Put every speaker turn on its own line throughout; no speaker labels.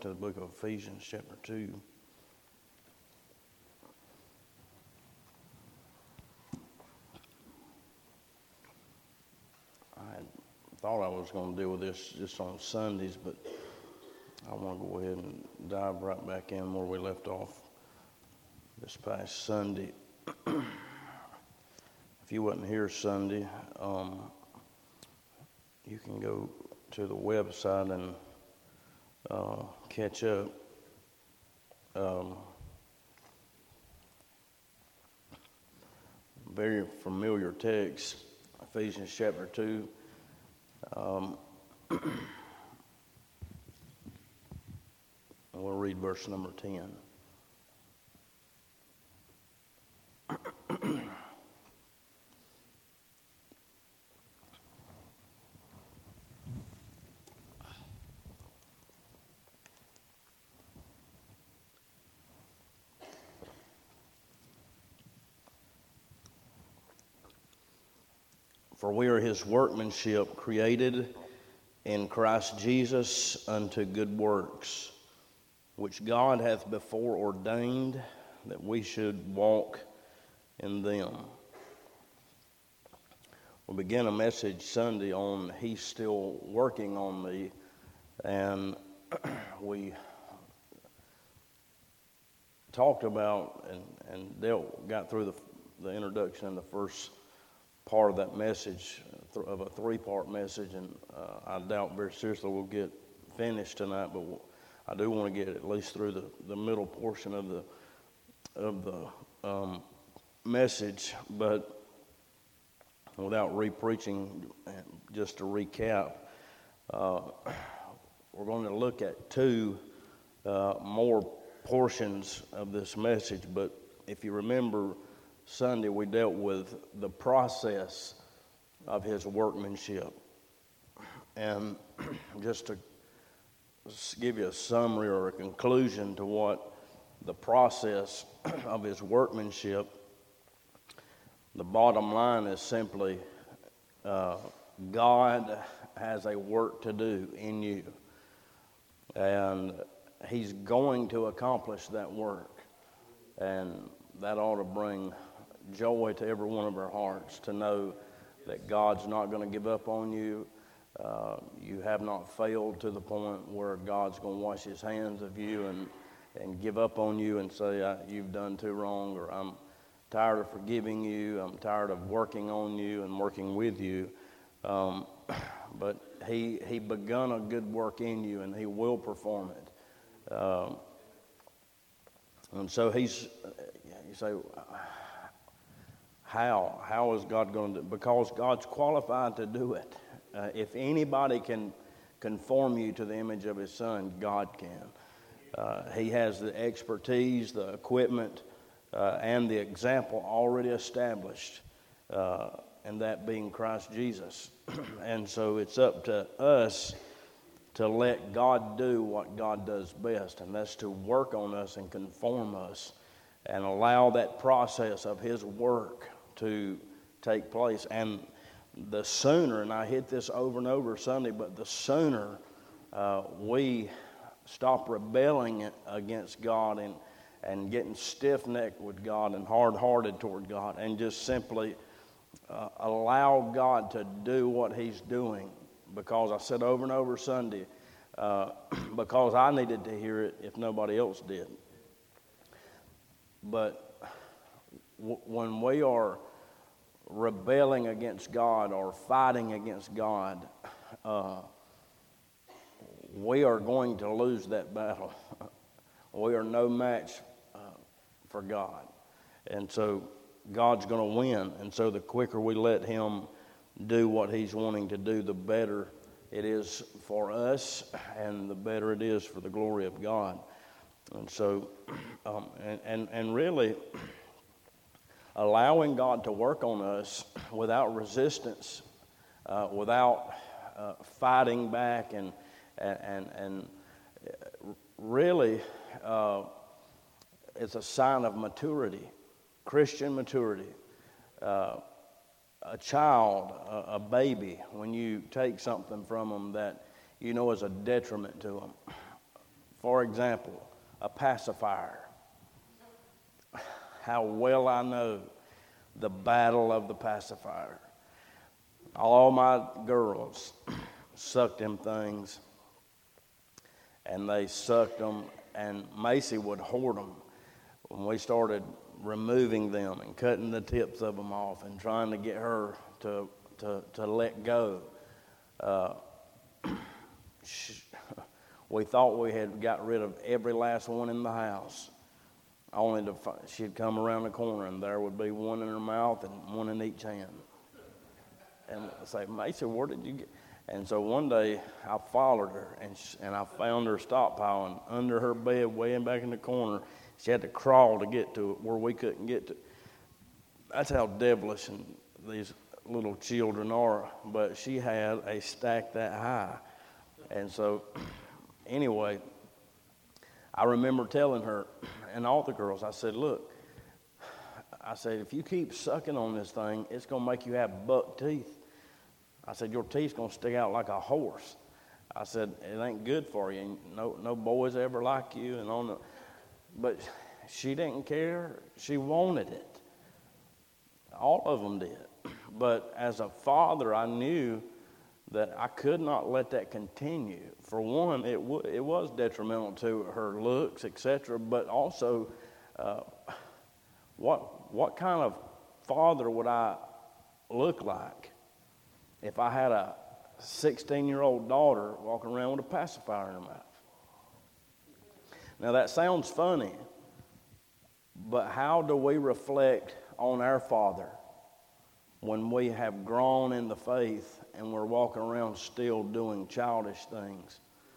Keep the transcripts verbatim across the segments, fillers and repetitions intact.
to the book of Ephesians chapter two. I had thought I was going to deal with this just on Sundays, but I want to go ahead and dive right back in where we left off this past Sunday. If you wasn't here Sunday, um, you can go to the website and uh, catch up. Um, very familiar text, Ephesians chapter two. Um, we'll read verse number ten. For we are his workmanship, created in Christ Jesus unto good works, which God hath before ordained that we should walk in them. We began a message Sunday on He's Still Working on Me, and we talked about and, and dealt, got through the, the introduction in the first part of that message, of a three-part message, and uh, I doubt very seriously we'll get finished tonight, but we'll, I do want to get at least through the, the middle portion of the of the um, message, but without re-preaching, just to recap, uh, we're going to look at two uh, more portions of this message, but if you remember Sunday, we dealt with the process of his workmanship. And just to give you a summary or a conclusion to what the process of his workmanship, the bottom line is simply uh, God has a work to do in you. And he's going to accomplish that work. And that ought to bring joy to every one of our hearts to know that God's not going to give up on you. Uh, you have not failed to the point where God's going to wash his hands of you and, and give up on you and say, you've done too wrong, or I'm tired of forgiving you, I'm tired of working on you and working with you. Um, but he, he begun a good work in you, and he will perform it. Um, and so he's, you say, How? How is God going to do it? Because God's qualified to do it. Uh, if anybody can conform you to the image of his Son, God can. Uh, he has the expertise, the equipment, uh, and the example already established, uh, and that being Christ Jesus. And so it's up to us to let God do what God does best, and that's to work on us and conform us and allow that process of his work to take place. And the sooner, and I hit this over and over Sunday, but the sooner uh, we stop rebelling against God and, and getting stiff-necked with God and hard-hearted toward God and just simply uh, allow God to do what he's doing, because I said over and over Sunday, uh, because I needed to hear it if nobody else did. But w- when we are rebelling against God or fighting against God, uh, we are going to lose that battle. We are no match uh, for God. And so God's going to win. And so the quicker we let him do what he's wanting to do, the better it is for us and the better it is for the glory of God. And so, um, and, and, and really, allowing God to work on us without resistance, uh, without uh, fighting back, and and and really, uh, it's a sign of maturity, Christian maturity. Uh, a child, a, a baby, when you take something from them that you know is a detriment to them, For example, a pacifier. How well I know the battle of the pacifier. All my girls sucked them things, and they sucked them, and Macy would hoard them. When we started removing them and cutting the tips of them off and trying to get her to to, to let go, uh, she, we thought we had got rid of every last one in the house. Only to find, she'd come around the corner and there would be one in her mouth and one in each hand. And I say, Macy, where did you get? And so one day I followed her and she, and I found her stockpiling under her bed, way in back in the corner. She had to crawl to get to it where we couldn't get to. That's how devilish and these little children are. But she had a stack that high. And so anyway, I remember telling her and all the girls, I said, look, I said, if you keep sucking on this thing, it's going to make you have buck teeth. I said, your teeth's going to stick out like a horse. I said, it ain't good for you. No, no boys ever like you. And on the, but she didn't care. She wanted it. All of them did. But as a father, I knew that I could not let that continue. For one, it w- it was detrimental to her looks, et cetera. But also, uh, what what kind of father would I look like if I had a sixteen-year-old daughter walking around with a pacifier in her mouth? Now that sounds funny, but how do we reflect on our Father when we have grown in the faith and we're walking around still doing childish things?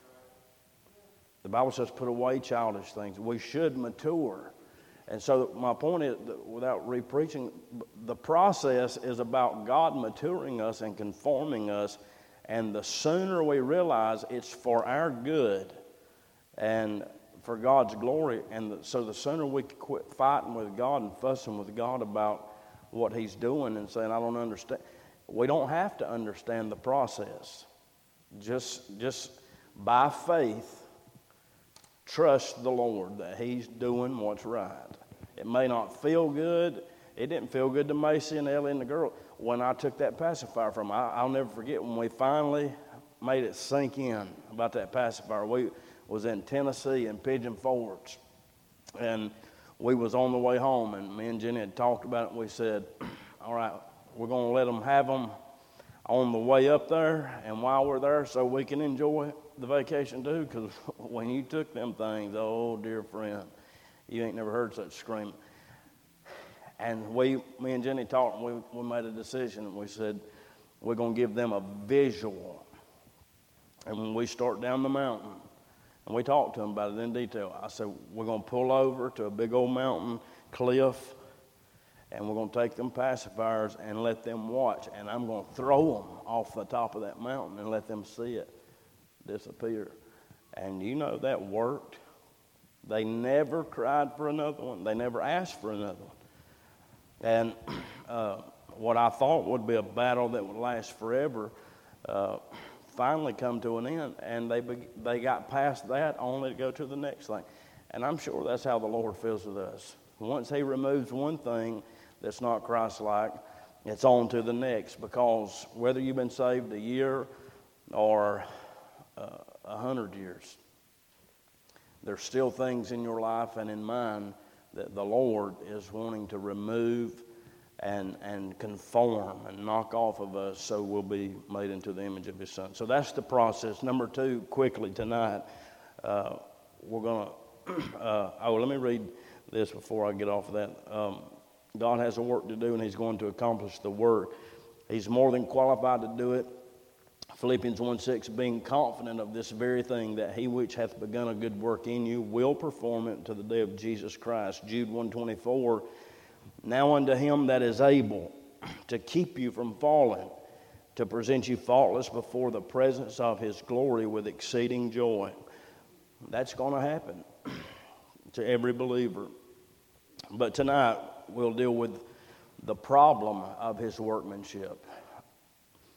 The Bible says put away childish things. We should mature. And so my point is, without re-preaching, the process is about God maturing us and conforming us. And the sooner we realize it's for our good and for God's glory, and the, so the sooner we quit fighting with God and fussing with God about what He's doing and saying, I don't understand. We don't have to understand the process. Just, just by faith, trust the Lord that He's doing what's right. It may not feel good. It didn't feel good to Macy and Ellie and the girl when I took that pacifier from them. I, I'll never forget when we finally made it sink in about that pacifier. We was in Tennessee in Pigeon Forge, and we was on the way home, and me and Jenny had talked about it, and we said, all right, we're going to let them have them on the way up there and while we're there so we can enjoy the vacation too, because when you took them things, oh, dear friend, you ain't never heard such screaming. And we, me and Jenny talked, and we, we made a decision, and we said, we're going to give them a visual. And when we start down the mountain, and we talked to them about it in detail, I said, we're going to pull over to a big old mountain cliff, and we're going to take them pacifiers and let them watch, and I'm going to throw them off the top of that mountain and let them see it disappear. And you know that worked. They never cried for another one. They never asked for another one. And uh, what I thought would be a battle that would last forever uh, finally come to an end, and they be, they got past that only to go to the next thing. And I'm sure that's how the Lord feels with us. Once He removes one thing that's not Christ-like, it's on to the next, because whether you've been saved a year or uh, a hundred years, there's still things in your life and in mine that the Lord is wanting to remove and and conform and knock off of us so we'll be made into the image of His Son. So that's the process. Number two, quickly tonight, uh, we're going to, uh, oh, let me read this before I get off of that. Um, God has a work to do, and He's going to accomplish the work. He's more than qualified to do it. Philippians one six, being confident of this very thing, that He which hath begun a good work in you will perform it to the day of Jesus Christ. Jude one twenty-four, now unto Him that is able to keep you from falling, to present you faultless before the presence of His glory with exceeding joy. That's going to happen to every believer. But tonight we'll deal with the problem of His workmanship.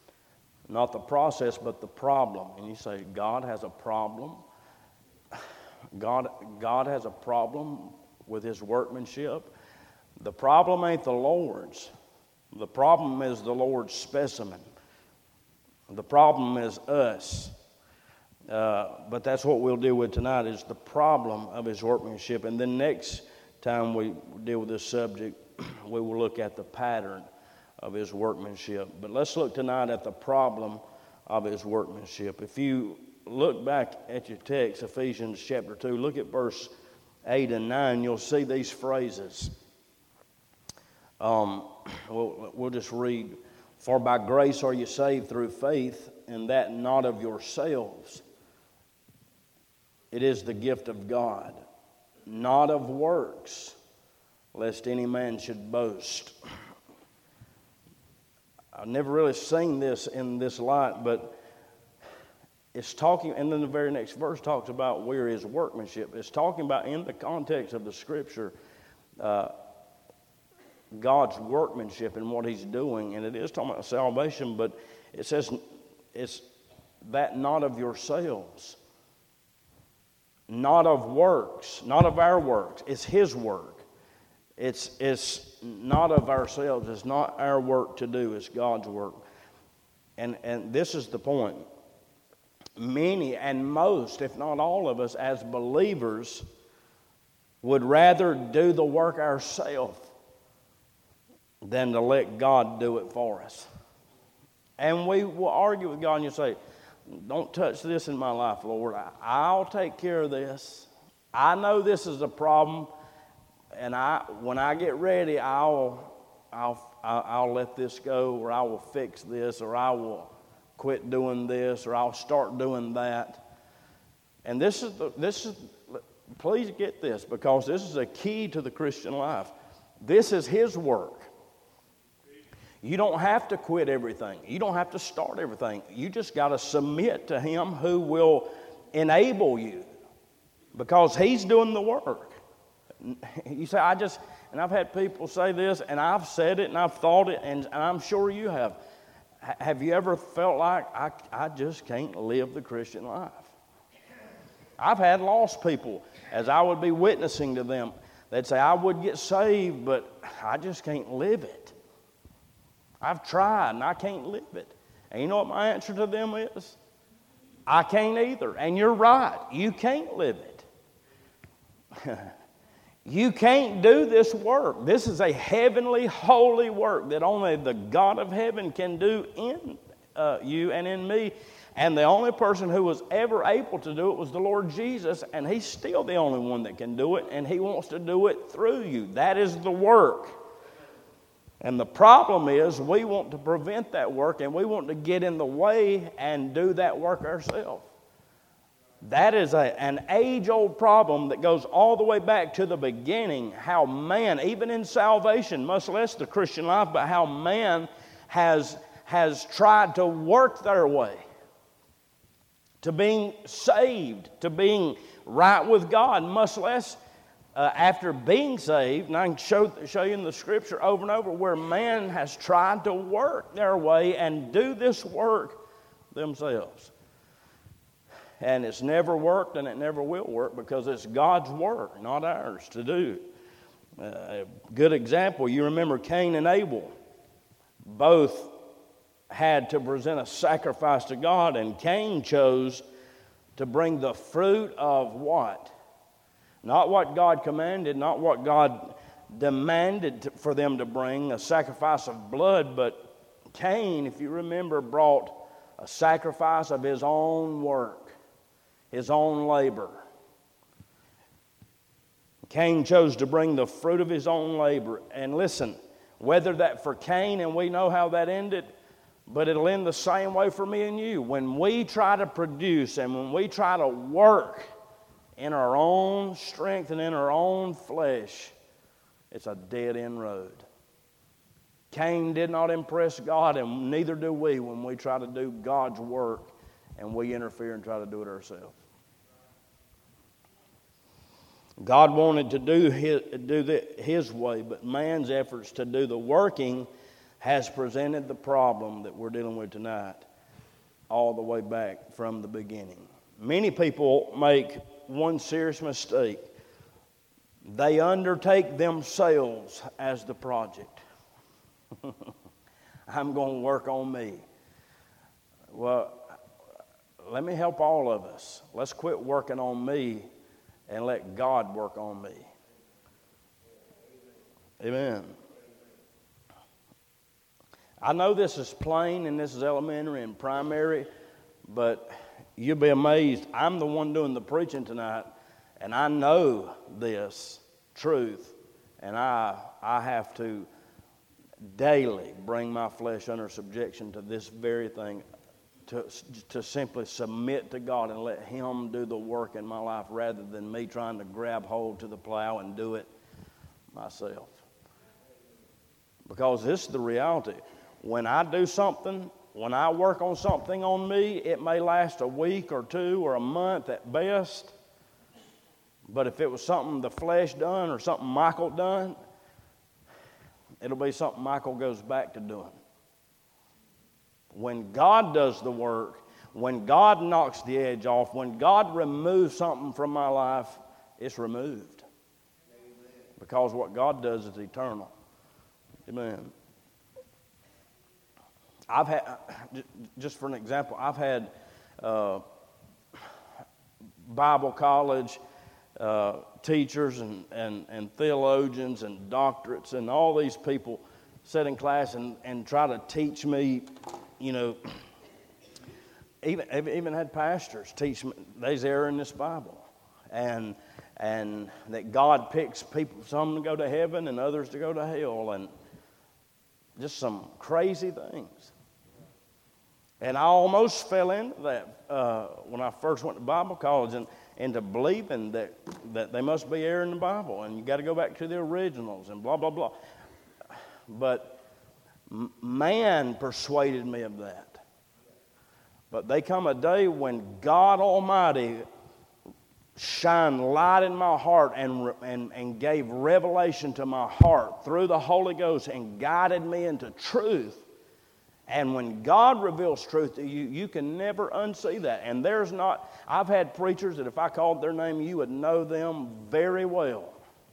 Not the process, but the problem. And you say, God has a problem? God, God has a problem with his workmanship. The problem ain't the Lord's. The problem is the Lord's specimen. The problem is us. Uh, but that's what we'll deal with tonight, is the problem of his workmanship. And then next time we deal with this subject, we will look at the pattern of his workmanship. But let's look tonight at the problem of his workmanship. If you look back at your text, Ephesians chapter two, look at verse eight and nine, you'll see these phrases. Um, we'll, we'll just read. For by grace are you saved through faith, and that not of yourselves. It is the gift of God, not of works, lest any man should boast. I've never really seen this in this light, but it's talking, and then the very next verse talks about where his workmanship. It's talking about, in the context of the Scripture, uh, God's workmanship and what he's doing. And it is talking about salvation, but it says it's that not of yourselves, not of works, not of our works. It's his work. It's, it's not of ourselves. It's not our work to do. It's God's work. And, and this is the point. Many and most, if not all of us, as believers, would rather do the work ourselves than to let God do it for us. And we will argue with God, and you say, don't touch this in my life, Lord. I, I'll take care of this. I know this is a problem, and I when I get ready, I'll I'll I'll, I'll let this go, or I will fix this, or I will quit doing this, or I'll start doing that. And this is the, this is please get this, because this is a key to the Christian life. This is his work. You don't have to quit everything. You don't have to start everything. You just got to submit to him who will enable you, because he's doing the work. You say, I just, and I've had people say this, and I've said it, and I've thought it, and, and I'm sure you have. H- have you ever felt like, I, I just can't live the Christian life? I've had lost people, as I would be witnessing to them, they'd say, I would get saved, but I just can't live it. I've tried, and I can't live it. And you know what my answer to them is? I can't either. And you're right. You can't live it. You can't do this work. This is a heavenly, holy work that only the God of heaven can do in uh, you and in me. And the only person who was ever able to do it was the Lord Jesus, and he's still the only one that can do it, and he wants to do it through you. That is the work. And the problem is we want to prevent that work, and we want to get in the way and do that work ourselves. That is a, an age-old problem that goes all the way back to the beginning, how man, even in salvation, much less the Christian life, but how man has, has tried to work their way to being saved, to being right with God, much less Uh, after being saved. And I can show, show you in the Scripture over and over where man has tried to work their way and do this work themselves. And it's never worked, and it never will work, because it's God's work, not ours to do. Uh, a good example, you remember Cain and Abel. Both had to present a sacrifice to God, and Cain chose to bring the fruit of what? Not what God commanded, not what God demanded to, for them to bring, a sacrifice of blood, but Cain, if you remember, brought a sacrifice of his own work, his own labor. Cain chose to bring the fruit of his own labor. And listen, whether that for Cain, and we know how that ended, but it'll end the same way for me and you. When we try to produce and when we try to work in our own strength and in our own flesh, it's a dead-end road. Cain did not impress God, and neither do we when we try to do God's work and we interfere and try to do it ourselves. God wanted to do his, do the, his way, but man's efforts to do the working has presented the problem that we're dealing with tonight all the way back from the beginning. Many people make one serious mistake. They undertake themselves as the project. I'm going to work on me. Well, let me help all of us. Let's quit working on me and let God work on me. Amen. I know this is plain and this is elementary and primary, but you'll be amazed. I'm the one doing the preaching tonight, and I know this truth, and I I have to daily bring my flesh under subjection to this very thing, to, to simply submit to God and let Him do the work in my life rather than me trying to grab hold to the plow and do it myself. Because this is the reality. When I do something, when I work on something on me, it may last a week or two or a month at best. But if it was something the flesh done or something Michael done, it'll be something Michael goes back to doing. When God does the work, when God knocks the edge off, when God removes something from my life, it's removed. Amen. Because what God does is eternal. Amen. I've had, just for an example, I've had uh, Bible college uh, teachers and, and, and theologians and doctorates and all these people sit in class and, and try to teach me, you know, even I've even had pastors teach me there's error in this Bible, and and that God picks people, some to go to heaven and others to go to hell, and just some crazy things. And I almost fell into that uh, when I first went to Bible college, and into believing that, that they must be error in the Bible, and you got to go back to the originals and blah, blah, blah. But man persuaded me of that. But there come a day when God Almighty shined light in my heart and, and, and gave revelation to my heart through the Holy Ghost and guided me into truth. And when God reveals truth to you, you can never unsee that. And there's not, I've had preachers that if I called their name, you would know them very well.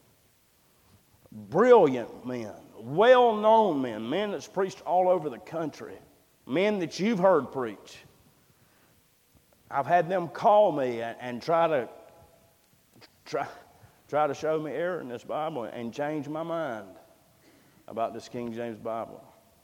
Brilliant men, well-known men, men that's preached all over the country, men that you've heard preach. I've had them call me and, and try to try, try to show me error in this Bible and change my mind about this King James Bible.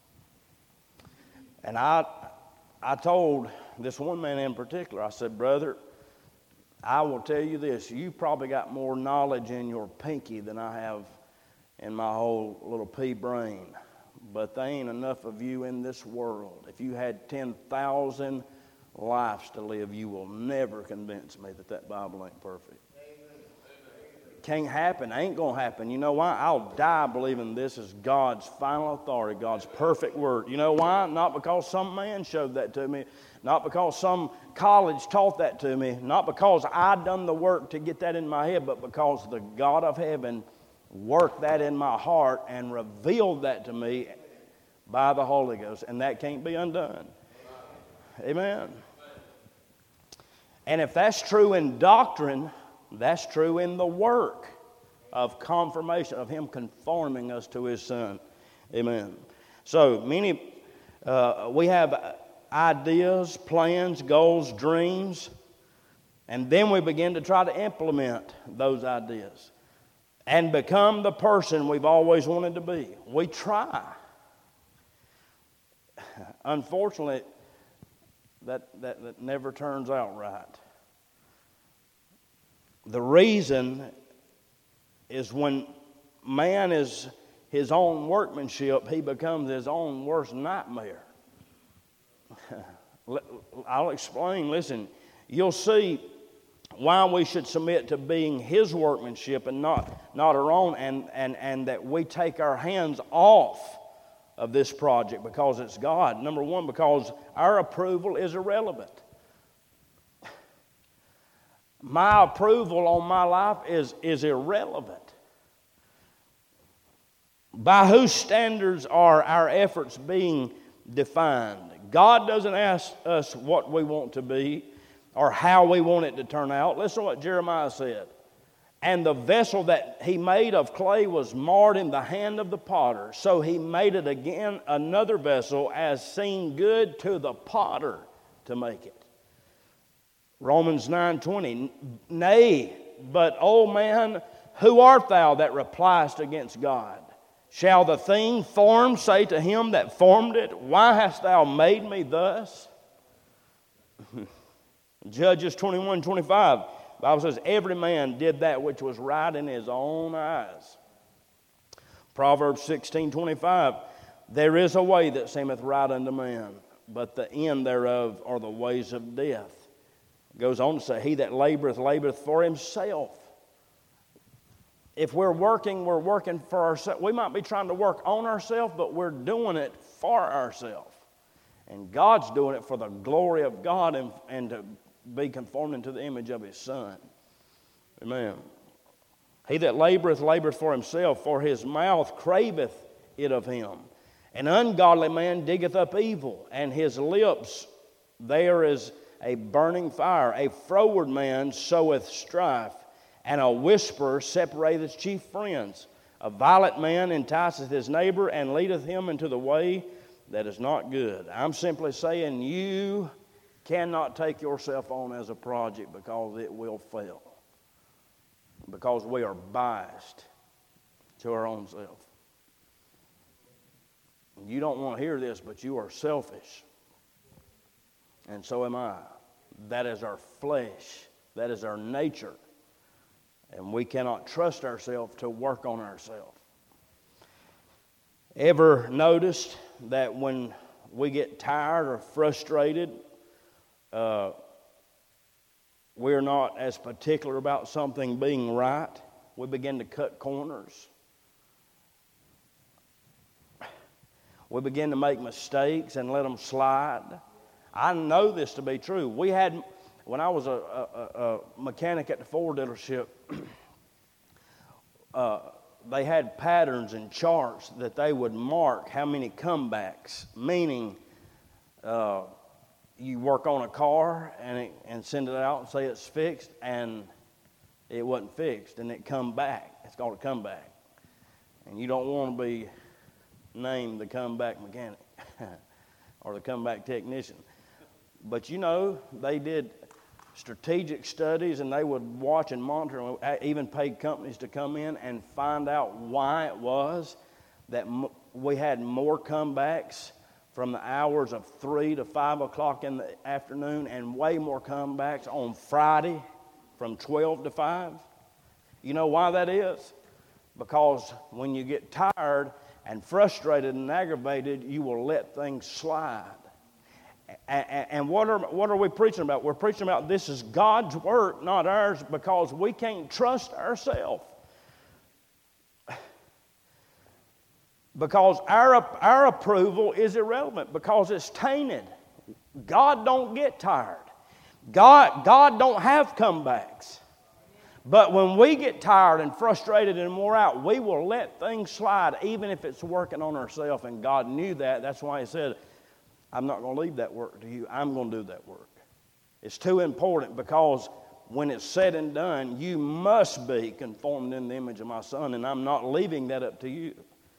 And I I told this one man in particular, I said, brother, I will tell you this, you probably got more knowledge in your pinky than I have in my whole little pea brain. But there ain't enough of you in this world. If you had ten thousand lives to live, you will never convince me that that Bible ain't perfect. Can't happen. Ain't going to happen. You know why? I'll die believing this is God's final authority, God's perfect word. You know why? Not because some man showed that to me. Not because some college taught that to me. Not because I done the work to get that in my head, but because the God of heaven worked that in my heart and revealed that to me by the Holy Ghost. And that can't be undone. Amen. And if that's true in doctrine, that's true in the work of confirmation, of Him conforming us to His Son. Amen. So many, uh, we have ideas, plans, goals, dreams, and then we begin to try to implement those ideas and become the person we've always wanted to be. We try. Unfortunately, that, that, that never turns out right. The reason is when man is his own workmanship, he becomes his own worst nightmare. I'll explain. Listen, you'll see why we should submit to being His workmanship and not, not our own, and, and, and that we take our hands off of this project because it's God. Number one, because our approval is irrelevant. My approval on my life is, is irrelevant. By whose standards are our efforts being defined? God doesn't ask us what we want to be. or how we want it to turn out. Listen to what Jeremiah said. And the vessel that he made of clay was marred in the hand of the potter. So he made it again another vessel as seemed good to the potter to make it. Romans nine twenty. Nay, but, O man, who art thou that repliest against God? Shall the thing formed say to him that formed it, why hast thou made me thus? Judges twenty-one twenty-five. The Bible says, every man did that which was right in his own eyes. Proverbs sixteen twenty-five. There is a way that seemeth right unto man, but the end thereof are the ways of death. It goes on to say, he that laboreth, laboreth for himself. If we're working, we're working for ourselves. We might be trying to work on ourselves, but we're doing it for ourselves. And God's doing it for the glory of God and, and to be conformed into the image of His Son. Amen. He that laboreth, laboreth for himself, for his mouth craveth it of him. An ungodly man diggeth up evil, and his lips there is a burning fire. A froward man soweth strife, and a whisperer separateth chief friends. A violent man enticeth his neighbor, and leadeth him into the way that is not good. I'm simply saying you cannot take yourself on as a project because it will fail. Because we are biased to our own self. You don't want to hear this, but you are selfish. And so am I. That is our flesh. That is our nature. And we cannot trust ourselves to work on ourselves. Ever noticed that when we get tired or frustrated, uh, we're not as particular about something being right? We begin to cut corners. We begin to make mistakes and let them slide. I know this to be true. We had, when I was a, a, a mechanic at the Ford dealership, uh, they had patterns and charts that they would mark how many comebacks, meaning uh, you work on a car and it, and send it out and say it's fixed, and it wasn't fixed, and it come back. It's called a comeback. And you don't want to be named the comeback mechanic or the comeback technician. But you know, they did strategic studies, and they would watch and monitor, and even paid companies to come in and find out why it was that m- we had more comebacks from the hours of three to five o'clock in the afternoon, and way more comebacks on Friday from twelve to five. You know why that is? Because when you get tired and frustrated and aggravated, you will let things slide. And what are, what are we preaching about? We're preaching about this is God's work, not ours, because we can't trust ourselves. Because our, our approval is irrelevant, because it's tainted. God don't get tired. God, God don't have comebacks. But when we get tired and frustrated and wore out, we will let things slide, even if it's working on ourselves. And God knew that. That's why He said, I'm not going to leave that work to you. I'm going to do that work. It's too important, because when it's said and done, you must be conformed in the image of my Son, and I'm not leaving that up to you.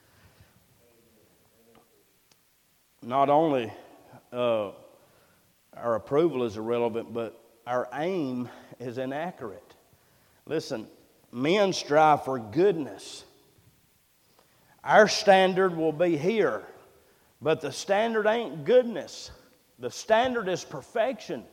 Not only uh, our approval is irrelevant, but our aim is inaccurate. Listen, men strive for goodness. Our standard will be here. But the standard ain't goodness. The standard is perfection.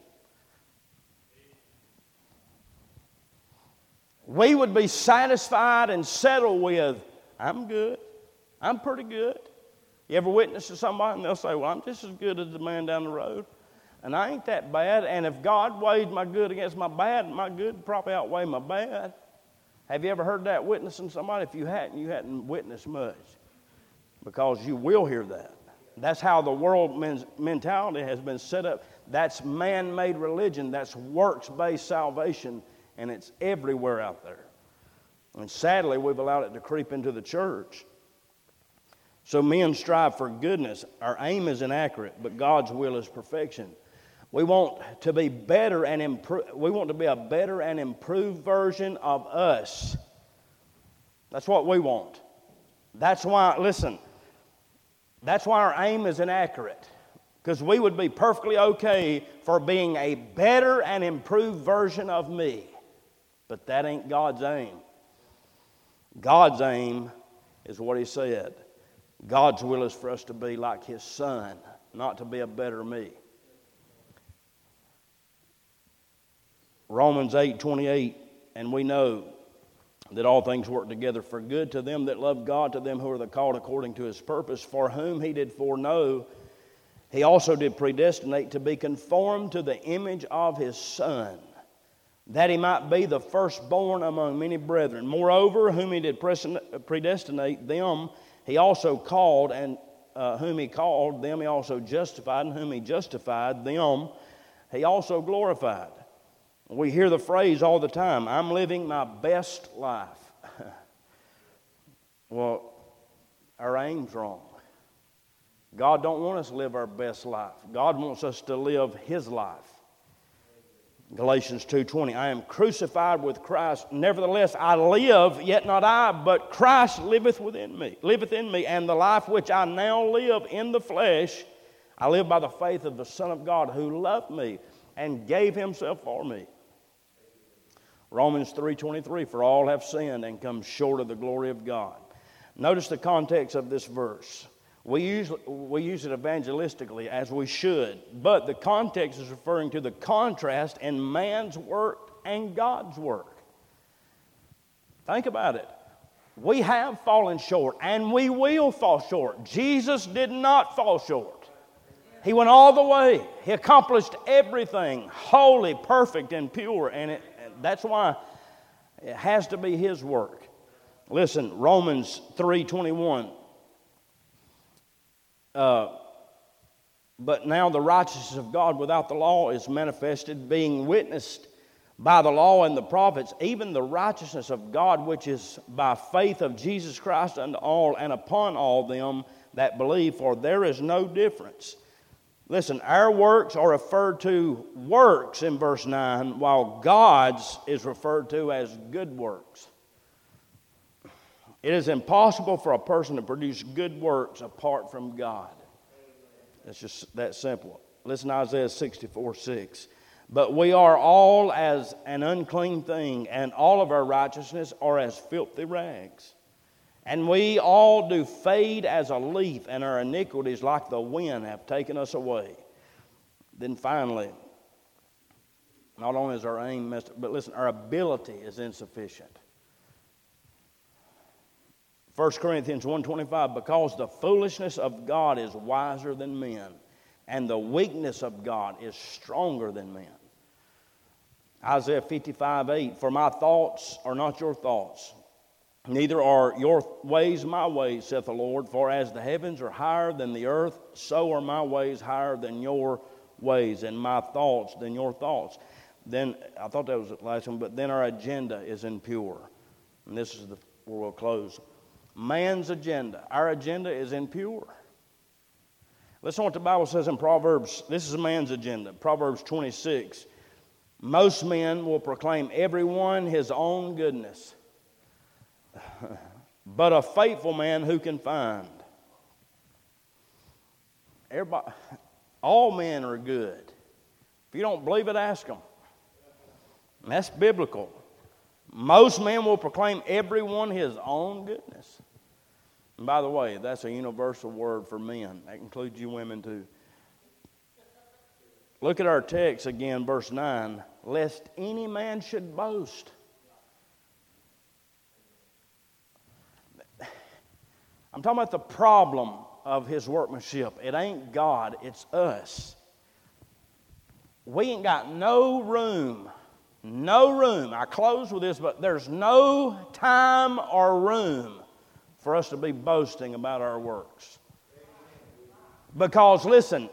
We would be satisfied and settled with, I'm good. I'm pretty good. You ever witness to somebody and they'll say, well, I'm just as good as the man down the road. And I ain't that bad. And if God weighed my good against my bad, my good would probably outweigh my bad. Have you ever heard that witnessing somebody? If you hadn't, you hadn't witnessed much. Because you will hear that. That's how the world mentality has been set up. That's man-made religion. That's works-based salvation, and it's everywhere out there. And sadly, we've allowed it to creep into the church. So men strive for goodness. Our aim is inaccurate, but God's will is perfection. We want to be better and improve. We want to be a better and improved version of us. That's what we want. That's why, listen, that's why our aim is inaccurate. Because we would be perfectly okay for being a better and improved version of me. But that ain't God's aim. God's aim is what He said. God's will is for us to be like His Son, not to be a better me. Romans eight twenty-eight, and we know that all things work together for good to them that love God, to them who are the called according to His purpose, for whom He did foreknow, He also did predestinate to be conformed to the image of His Son, that He might be the firstborn among many brethren. Moreover, whom He did predestinate, them He also called, and uh, whom He called, them He also justified, and whom He justified, them He also glorified. We hear the phrase all the time, I'm living my best life. Well, our aim's wrong. God don't want us to live our best life. God wants us to live His life. Galatians two twenty, I am crucified with Christ. Nevertheless, I live, yet not I, but Christ liveth within me, liveth in me, and the life which I now live in the flesh, I live by the faith of the Son of God who loved me and gave Himself for me. Romans three twenty-three, for all have sinned and come short of the glory of God. Notice the context of this verse. We use, we use it evangelistically, as we should, but the context is referring to the contrast in man's work and God's work. Think about it. We have fallen short, and we will fall short. Jesus did not fall short. He went all the way. He accomplished everything holy, perfect, and pure, and it, that's why it has to be His work. Listen, Romans three twenty-one. Uh, but now the righteousness of God without the law is manifested, being witnessed by the law and the prophets, even the righteousness of God which is by faith of Jesus Christ unto all and upon all them that believe, for there is no difference. Listen, our works are referred to works in verse nine, while God's is referred to as good works. It is impossible for a person to produce good works apart from God. It's just that simple. Listen to Isaiah sixty-four six. But we are all as an unclean thing, and all of our righteousness are as filthy rags. And we all do fade as a leaf, and our iniquities like the wind have taken us away. Then finally, not only is our aim messed up, but listen, our ability is insufficient. First Corinthians one twenty-five, because the foolishness of God is wiser than men, and the weakness of God is stronger than men. Isaiah fifty-five eight, for my thoughts are not your thoughts, neither are your ways my ways, saith the Lord. For as the heavens are higher than the earth, so are my ways higher than your ways, and my thoughts than your thoughts. Then, I thought that was the last one, but then our agenda is impure. And this is the, where we'll close. Man's agenda. Our agenda is impure. Listen to what the Bible says in Proverbs. This is a man's agenda. Proverbs twenty-six. Most men will proclaim everyone his own goodness, but a faithful man who can find? Everybody, all men are good. If you don't believe it, ask them. And that's biblical. Most men will proclaim everyone his own goodness. And by the way, that's a universal word for men. That includes you women too. Look at our text again, verse nine. Lest any man should boast. I'm talking about the problem of his workmanship. It ain't God, it's us. We ain't got no room, no room. I close with this, but there's no time or room for us to be boasting about our works. Because, listen,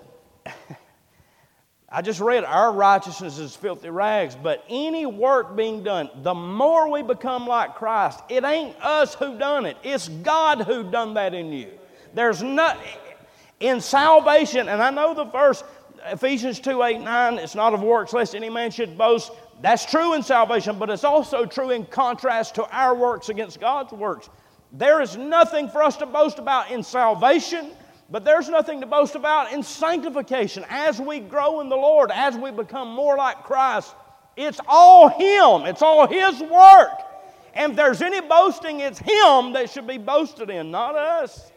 I just read our righteousness is filthy rags, but any work being done, the more we become like Christ, it ain't us who done it. It's God who done that in you. There's not, in salvation, and I know the verse, Ephesians two, eight, nine, it's not of works lest any man should boast. That's true in salvation, but it's also true in contrast to our works against God's works. There is nothing for us to boast about in salvation, but there's nothing to boast about in sanctification. As we grow in the Lord, as we become more like Christ, it's all Him. It's all His work. And if there's any boasting, it's Him that should be boasted in, not us.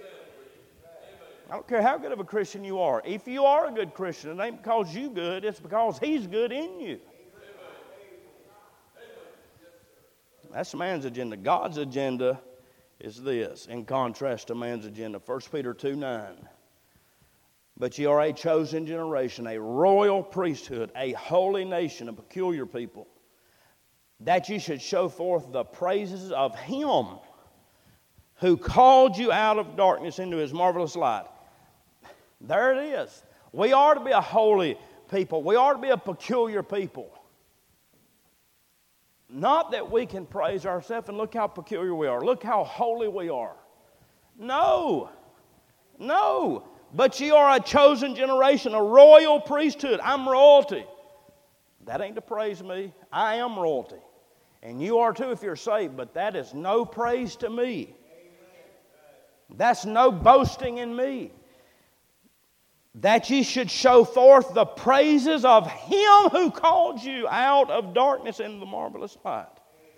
I don't care how good of a Christian you are. If you are a good Christian, it ain't because you're good, it's because He's good in you. That's man's agenda. God's agenda is this, in contrast to man's agenda. First Peter two, nine. But ye are a chosen generation, a royal priesthood, a holy nation, a peculiar people, that ye should show forth the praises of Him who called you out of darkness into His marvelous light. There it is. We are to be a holy people. We are to be a peculiar people. Not that we can praise ourselves and look how peculiar we are. Look how holy we are. No. No. But ye are a chosen generation, a royal priesthood. I'm royalty. That ain't to praise me. I am royalty. And you are too if you're saved, but that is no praise to me. That's no boasting in me. That ye should show forth the praises of Him who called you out of darkness into the marvelous light.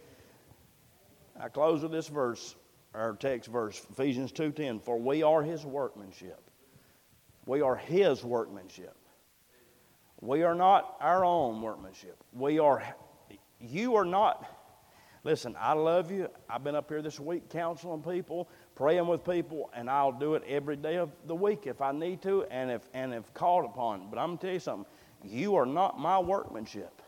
I close with this verse, our text verse, Ephesians two ten. For we are His workmanship. We are His workmanship. We are not our own workmanship. We are, you are not, listen, I love you. I've been up here this week counseling people, praying with people, and I'll do it every day of the week if I need to and if and if called upon. But I'm going to tell you something. You are not my workmanship.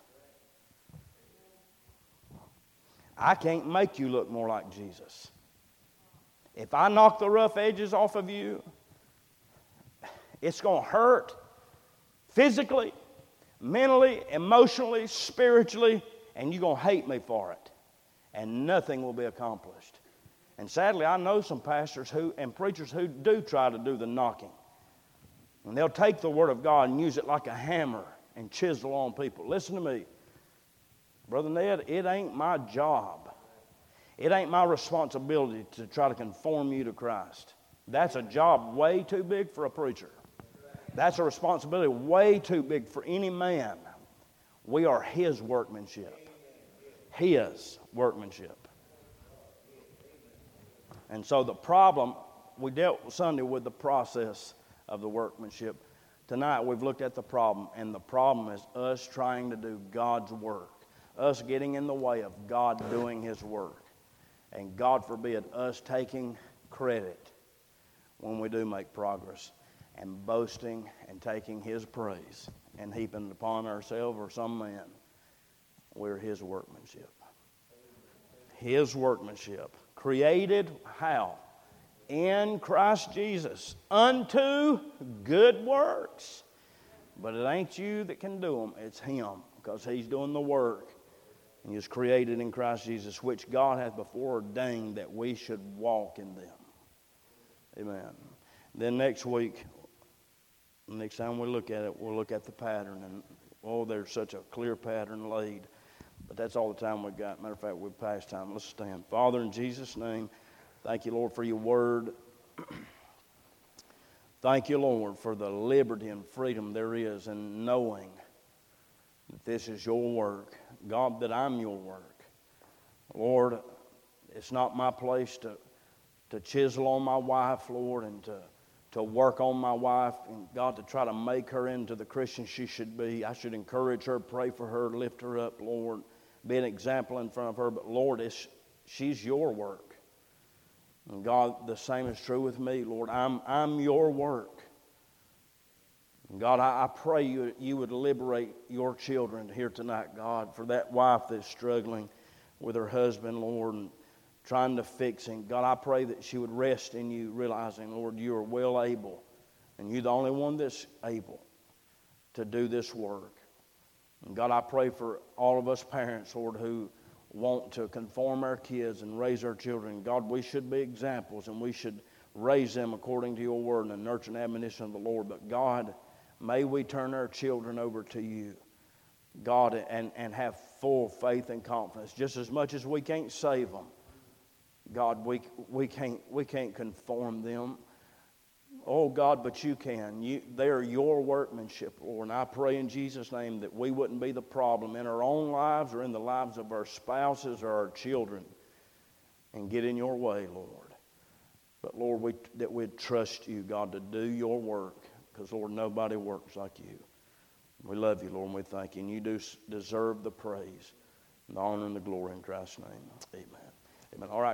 I can't make you look more like Jesus. If I knock the rough edges off of you, it's going to hurt physically, mentally, emotionally, spiritually, and you're going to hate me for it. And nothing will be accomplished. And sadly, I know some pastors who and preachers who do try to do the knocking. And they'll take the Word of God and use it like a hammer and chisel on people. Listen to me. Brother Ned, it ain't my job. It ain't my responsibility to try to conform you to Christ. That's a job way too big for a preacher. That's a responsibility way too big for any man. We are His workmanship. His workmanship. And so the problem, we dealt Sunday with the process of the workmanship. Tonight we've looked at the problem, and the problem is us trying to do God's work. Us getting in the way of God doing His work. And God forbid us taking credit when we do make progress and boasting and taking His praise and heaping it upon ourselves or some man. We're His workmanship. His workmanship. Created how? In Christ Jesus. Unto good works. But it ain't you that can do them. It's Him. Because He's doing the work. And He is created in Christ Jesus, which God hath before ordained that we should walk in them. Amen. Then next week, next time we look at it, we'll look at the pattern. And oh, there's such a clear pattern laid. But that's all the time we've got. Matter of fact, we've passed time. Let's stand. Father, in Jesus' name, thank you, Lord, for your word. Thank you, Lord, for the liberty and freedom there is in knowing that this is your work. God, that I'm your work. Lord, it's not my place to, to chisel on my wife, Lord, and to, to work on my wife, and God, to try to make her into the Christian she should be. I should encourage her, pray for her, lift her up, Lord, be an example in front of her. But Lord, it's, she's your work. And God, the same is true with me, Lord. I'm, I'm your work. And God, I, I pray you, you would liberate your children here tonight, God, for that wife that's struggling with her husband, Lord, and trying to fix him. God, I pray that she would rest in you, realizing, Lord, you are well able, and you're the only one that's able to do this work. And God, I pray for all of us parents, Lord, who want to conform our kids and raise our children. God, we should be examples, and we should raise them according to your word and the nurture and admonition of the Lord. But God, May we turn our children over to you, God, and, and have full faith and confidence. Just as much as we can't save them, God, we, we, can't, we can't conform them. Oh, God, but you can. You, they are your workmanship, Lord. And I pray in Jesus' name that we wouldn't be the problem in our own lives or in the lives of our spouses or our children, and get in your way, Lord. But, Lord, we, that we'd trust you, God, to do your work, because, Lord, nobody works like you. We love you, Lord, and we thank you. And you do deserve the praise, and the honor, and the glory in Christ's name. Amen. Amen. All right.